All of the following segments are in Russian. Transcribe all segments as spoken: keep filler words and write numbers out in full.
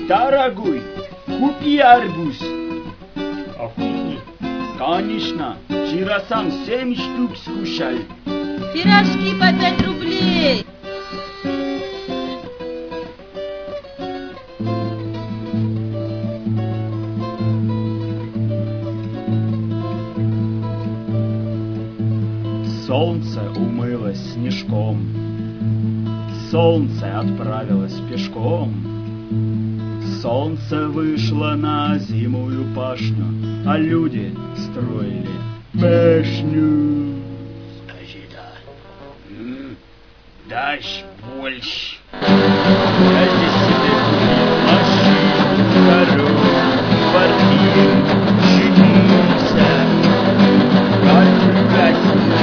Дорогой, купи арбуз. А вкусный? Конечно, вчера сам семь штук скушал. Пирожки по пять рублей. Солнце умылось снежком, солнце отправилось пешком. Солнце вышло на зимую пашню, а люди строили башню. Скажи, да. М-м, дашь больше. Я здесь себе купил машину, корову, квартиру, женился. Как красиво.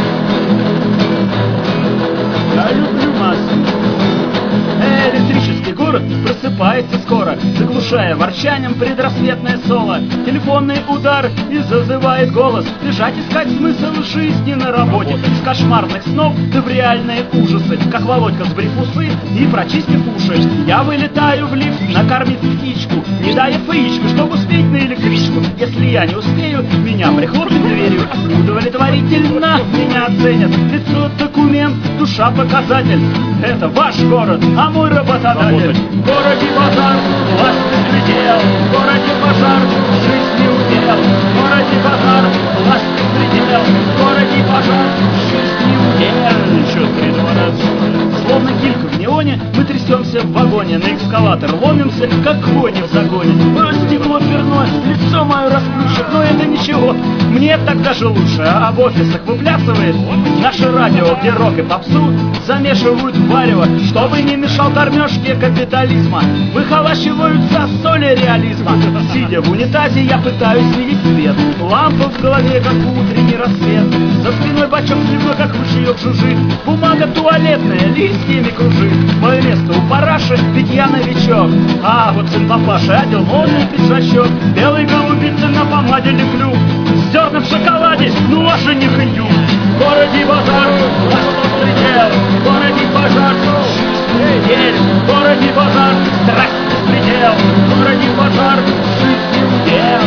Я люблю Москву. Электрический город просыпается скоро, заглушая ворчанием предрассветное соло. Телефонный удар и зазывает голос бежать искать смысл жизни на работе. С кошмарных снов да в реальные ужасы, как Володька сбрив усы и прочистив уши. Я вылетаю в лифт накормить птичку, не дая феечку, чтобы успеть на электричку. Если я не успею, меня прихлопнет дверью. Удовлетворительно меня оценят. Лицо документ, душа показатель. Это ваш город, а мой работодатель. В городе базар, власть беспредел. В городе пожар, жизнь не удел. В городе базар, власть беспредел. В городе пожар, жизнь не удел. Ничего, три двадцать. Словно килька в неоне, мы трясемся в вагоне. На эскалатор ломимся, как кони в загоне. Стекло дверное, лицо мое расплющит, но это ничего, мне так даже лучше. А в офисах выплясывает наше радио, где рок и попсу замешивают в варево, чтобы не мешал кормежке капитализма. Выхолащиваются соли реализма. Сидя в унитазе, я пытаюсь видеть свет. Лампа в голове, как утренний рассвет. За спиной бачок с слюной, как ручеек жужжит. Бумага туалетная, листьями кружит. Мое место у параши, ведь я новичок. А вот сын папаши одел модный пиджачок. Белый голубицы на помаде леплю. Зерна в шоколаде, ну а жених индюк. В городе базар, власть беспредел. В городе пожар, жизнь не удел. В городе базар, страсть беспредел. В городе пожар, жизнь не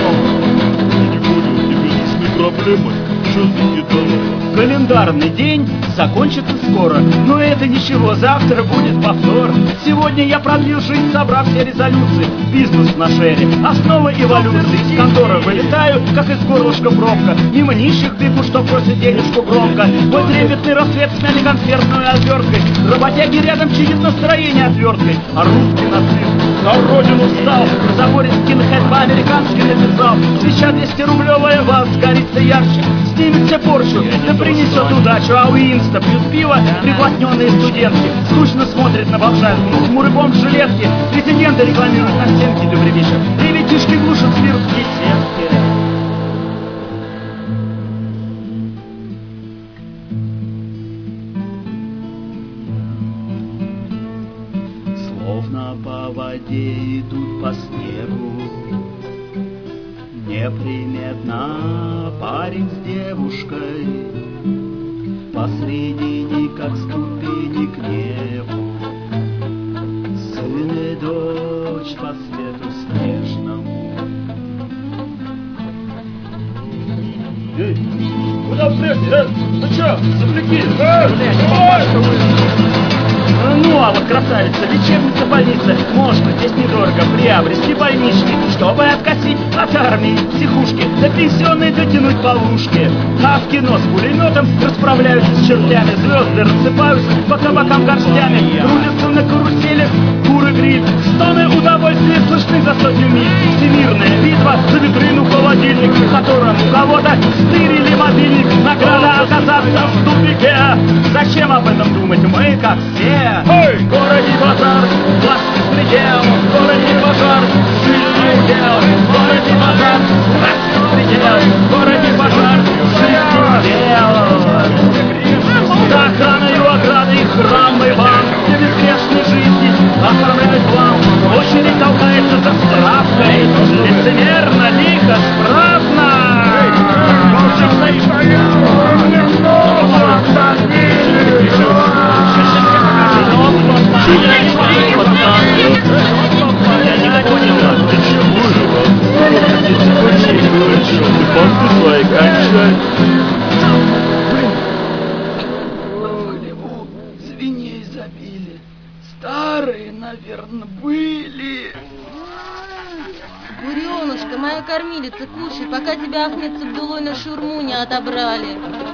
удел. Не понял, тебе нужны проблемы. Что ты не дала? Календарный день закончится скоро, но это ничего, завтра будет повтор. Сегодня я продлил жизнь, собрав все резолюции. Бизнес на шере, основа эволюции. Из конторы вылетаю, как из горлышка пробка. Мимо нищих бегу, что просят денежку громко. Мой трепетный рассвет смяли конфетную отверткой. Работяги рядом чинят настроение отверткой. А русский нацист на родину встал. В заборе скинхед по-американски написал: свеча двестирублевая вас горится ярче. Снимет все порчу, да принесет удачу. А у Инста пьют пиво приблотненные студентки. Скучно смотрит на бомжанку, ну хмурый бомж в жилетке. Президенты рекламируют на стенке добрый вечер. Ребятишки глушат свир в беседке. Словно по воде идут по снегу, неприметно парень с девушкой, посредине, как ступени к небу, сын и дочь по свету снежному. Эй, куда прежде, э? Ну чё, сопляки? Э, Ну, а вот красавица, лечебница, больница. Можно здесь недорого приобрести больничный, чтобы откосить от армии психушки, до пенсионной дотянуть полушки. А в кино с пулеметом расправляются с чертями. Звезды рассыпаются по кабакам горстями. Крутятся на каруселях куры гриль. Стоны удовольствия слышны за сотню миль. Всемирная битва за витрину холодильник, в котором у кого-то стырили мобильник. Награда оказаться в тупике. Зачем об этом думать? Мы как все. Эй! В городе базар, власть беспредел. В городе пожар, жизнь не удел. В городе базар, страсть беспредел. В городе пожар, жизнь не удел. За охраной у ограды храмы вам для безгрешной жизни оформляют план. Очередь толкается за справкой. Лицемерно, лихо, справно. Молчим, стоишь. Я не понял. Кончай. В хлеву свиней забили. Старые, наверное, были. Буренушка, моя кормилица, кушай, пока тебя Ахмед с Абдулой на шаурму не отобрали.